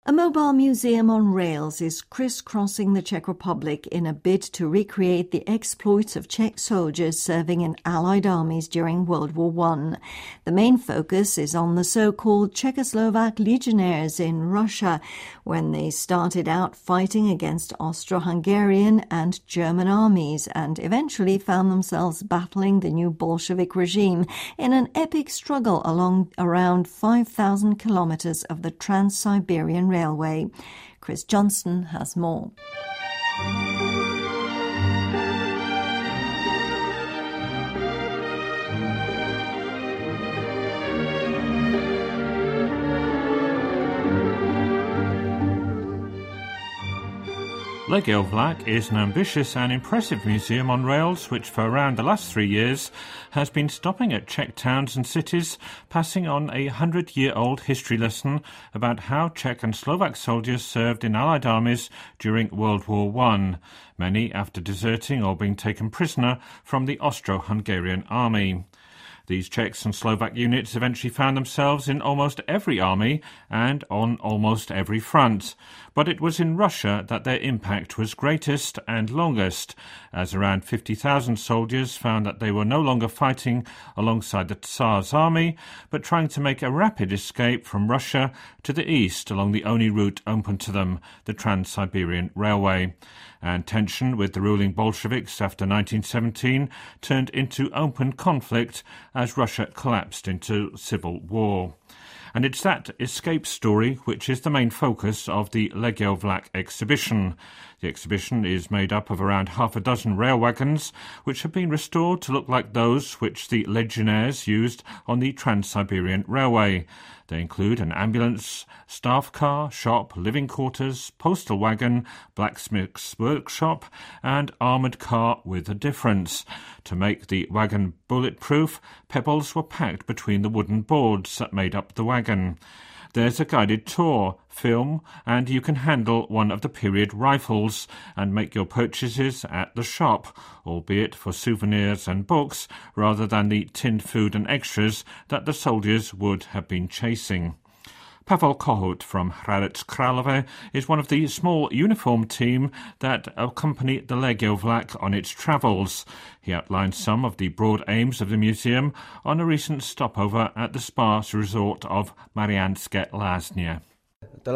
A mobile museum on rails is crisscrossing the Czech Republic in a bid to recreate the exploits of Czech soldiers serving in Allied armies during World War I. The main focus is on the so-called Czechoslovak legionnaires in Russia, when they started out fighting against Austro-Hungarian and German armies and eventually found themselves battling the new Bolshevik regime in an epic struggle along around 5,000 kilometers of the Trans-Siberian Railway. Chris Johnston has more. Legiovlak is an ambitious and impressive museum on rails which for around the last 3 years has been stopping at Czech towns and cities, passing on a 100-year-old history lesson about how Czech and Slovak soldiers served in Allied armies during World War I, many after deserting or being taken prisoner from the Austro-Hungarian army. These Czechs and Slovak units eventually found themselves in almost every army and on almost every front. But it was in Russia that their impact was greatest and longest, as around 50,000 soldiers found that they were no longer fighting alongside the Tsar's army, but trying to make a rapid escape from Russia to the east along the only route open to them, the Trans-Siberian Railway. And tension with the ruling Bolsheviks after 1917 turned into open conflict as Russia collapsed into civil war. And it's that escape story which is the main focus of the Legiovlak exhibition. The exhibition is made up of around half a dozen rail wagons, which have been restored to look like those which the legionnaires used on the Trans-Siberian Railway. They include an ambulance, staff car, shop, living quarters, postal wagon, blacksmith's workshop, and armoured car with a difference. To make the wagon bulletproof, pebbles were packed between the wooden boards that made up the wagon. There's a guided tour, film, and you can handle one of the period rifles and make your purchases at the shop, albeit for souvenirs and books rather than the tinned food and extras that the soldiers would have been chasing. Pavel Kohut from Hradec Králové is one of the small uniformed team that accompany the Legiovlak on its travels. He outlines some of the broad aims of the museum on a recent stopover at the spa resort of Mariánské Lázně. The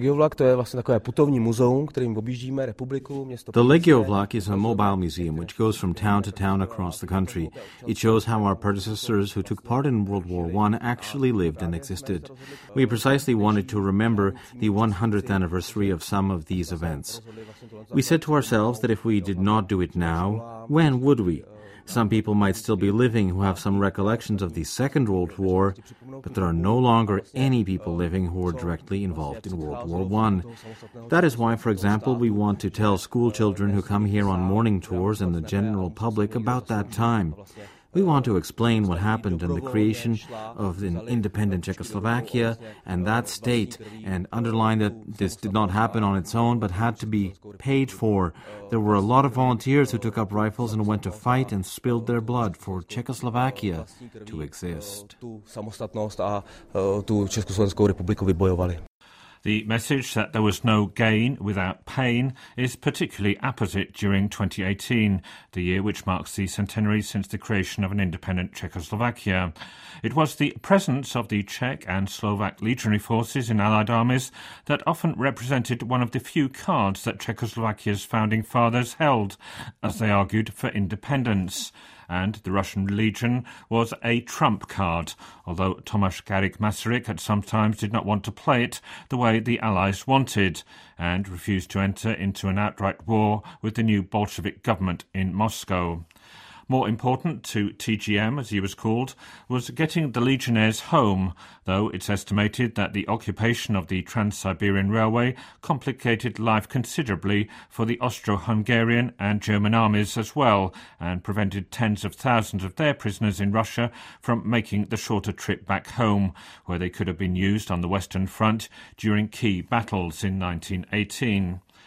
Legiovlak is a mobile museum which goes from town to town across the country. It shows how our predecessors who took part in World War I actually lived and existed. We precisely wanted to remember the 100th anniversary of some of these events. We said to ourselves that if we did not do it now, when would we? Some people might still be living who have some recollections of the Second World War, but there are no longer any people living who were directly involved in World War I. That is why, for example, we want to tell school children who come here on morning tours and the general public about that time. We want to explain what happened in the creation of an independent Czechoslovakia and that state, and underline that this did not happen on its own but had to be paid for. There were a lot of volunteers who took up rifles and went to fight and spilled their blood for Czechoslovakia to exist. The message that there was no gain without pain is particularly apposite during 2018, the year which marks the centenary since the creation of an independent Czechoslovakia. It was the presence of the Czech and Slovak legionary forces in Allied armies that often represented one of the few cards that Czechoslovakia's founding fathers held, as they argued for independence. And the Russian Legion was a trump card, although Tomáš Garrigue-Masaryk at some times did not want to play it the way the Allies wanted, and refused to enter into an outright war with the new Bolshevik government in Moscow. More important to TGM, as he was called, was getting the legionnaires home, though it's estimated that the occupation of the Trans-Siberian Railway complicated life considerably for the Austro-Hungarian and German armies as well, and prevented tens of thousands of their prisoners in Russia from making the shorter trip back home, where they could have been used on the Western Front during key battles in 1918.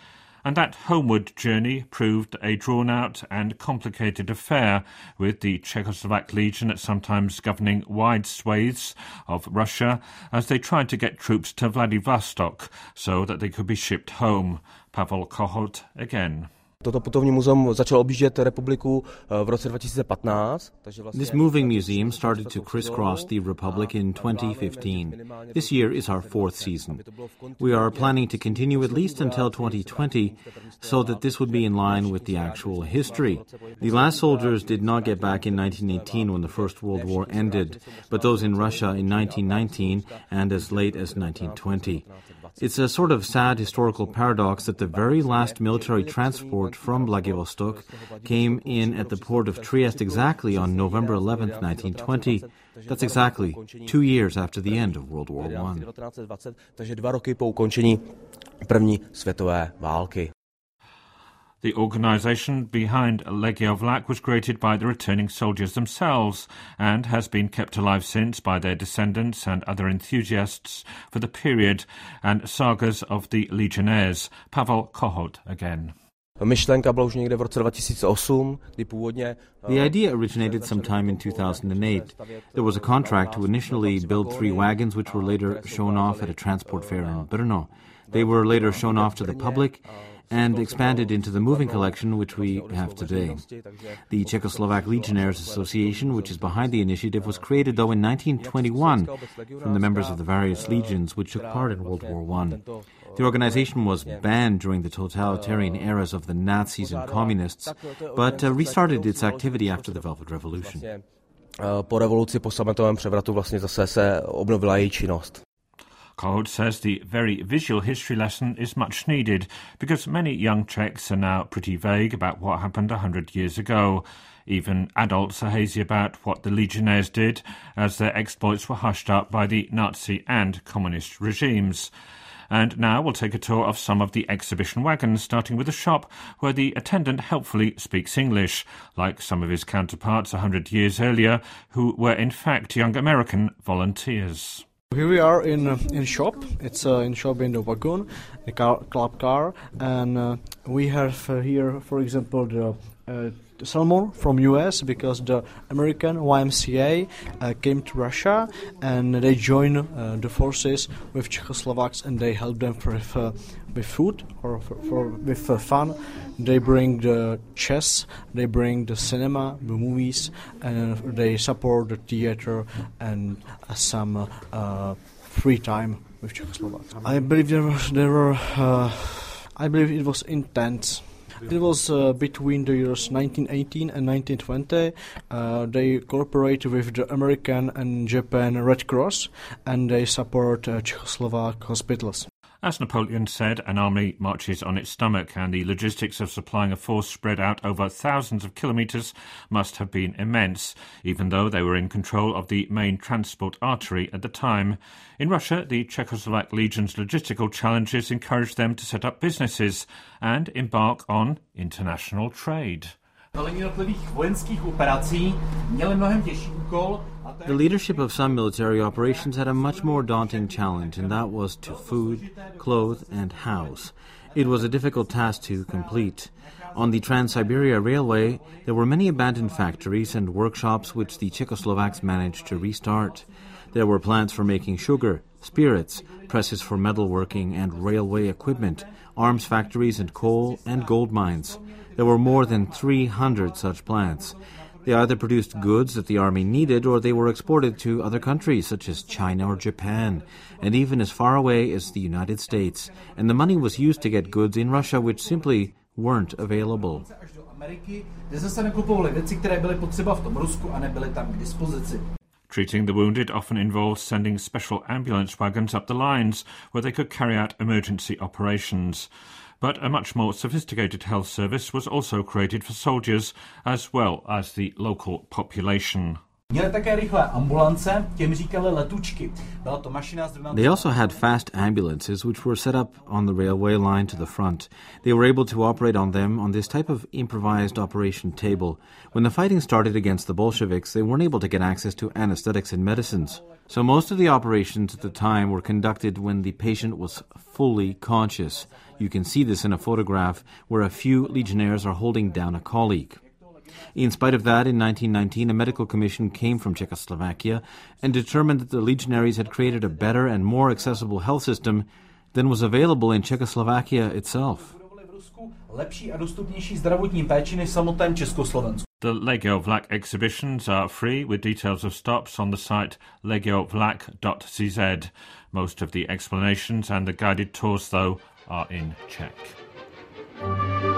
And that homeward journey proved a drawn-out and complicated affair, with the Czechoslovak Legion sometimes governing wide swathes of Russia as they tried to get troops to Vladivostok so that they could be shipped home. Pavel Kohout again. Toto putovní muzeum začalo objíždět republiku v roce 2015. This moving museum started to crisscross the Republic in 2015. This year is our fourth season. We are planning to continue at least until 2020 so that this would be in line with the actual history. The last soldiers did not get back in 1918 when the First World War ended, but those in Russia in 1919 and as late as 1920. It's a sort of sad historical paradox that the very last military transport from Vladivostok came in at the port of Trieste exactly on November 11th, 1920. That's exactly 2 years after the end of World War I. Takže 2 roky po ukončení první světové války. The organisation behind Legia Vlak was created by the returning soldiers themselves and has been kept alive since by their descendants and other enthusiasts for the period and sagas of the Legionnaires. Pavel Kohout again. Myšlenka byla už někde v roce 2008, kdy původně... The idea originated sometime in 2008. There was a contract to initially build 3 wagons which were later shown off at a transport fair in Brno. They were later shown off to the public and expanded into the moving collection which we have today. The Czechoslovak Legionnaires Association, which is behind the initiative, was created though in 1921 from the members of the various legions which took part in World War I. The organization was banned during the totalitarian eras of the Nazis and Communists, but restarted its activity after the Velvet Revolution. Po revoluci, po sametovém převratu vlastně zase se obnovila její činnost. Kohout says the very visual history lesson is much needed because many young Czechs are now pretty vague about what happened 100 years ago. Even adults are hazy about what the Legionnaires did, as their exploits were hushed up by the Nazi and communist regimes. And now we'll take a tour of some of the exhibition wagons, starting with a shop where the attendant helpfully speaks English, like some of his counterparts 100 years earlier, who were in fact young American volunteers. Here we are in shop. It's in shop in the wagon, the club car, and we have here, for example, the salmon from US because the American YMCA came to Russia and they joined the forces with Czechoslovaks and they help them with food or with fun. They bring the chess, they bring the cinema, the movies, and they support the theater and some free time with Czechoslovaks. I believe I believe it was intense. It was between the years 1918 and 1920. They cooperated with the American and Japan Red Cross, and they support Czechoslovak hospitals. As Napoleon said, an army marches on its stomach, and the logistics of supplying a force spread out over thousands of kilometres must have been immense, even though they were in control of the main transport artery at the time. In Russia, the Czechoslovak Legion's logistical challenges encouraged them to set up businesses and embark on international trade. The leadership of some military operations had a much more daunting challenge, and that was to food, clothe, and house. It was a difficult task to complete. On the Trans-Siberia Railway, there were many abandoned factories and workshops which the Czechoslovaks managed to restart. There were plants for making sugar, spirits, presses for metalworking and railway equipment, arms factories and coal and gold mines. There were more than 300 such plants. They either produced goods that the army needed or they were exported to other countries such as China or Japan, and even as far away as the United States. And the money was used to get goods in Russia which simply weren't available. Treating the wounded often involved sending special ambulance wagons up the lines where they could carry out emergency operations. But a much more sophisticated health service was also created for soldiers as well as the local population. They also had fast ambulances which were set up on the railway line to the front. They were able to operate on them on this type of improvised operation table. When the fighting started against the Bolsheviks, they weren't able to get access to anesthetics and medicines. So most of the operations at the time were conducted when the patient was fully conscious. You can see this in a photograph where a few legionnaires are holding down a colleague. In spite of that, in 1919, a medical commission came from Czechoslovakia and determined that the legionaries had created a better and more accessible health system than was available in Czechoslovakia itself. The Legio Vlak exhibitions are free, with details of stops on the site legiovlak.cz. Most of the explanations and the guided tours, though, are in Czech.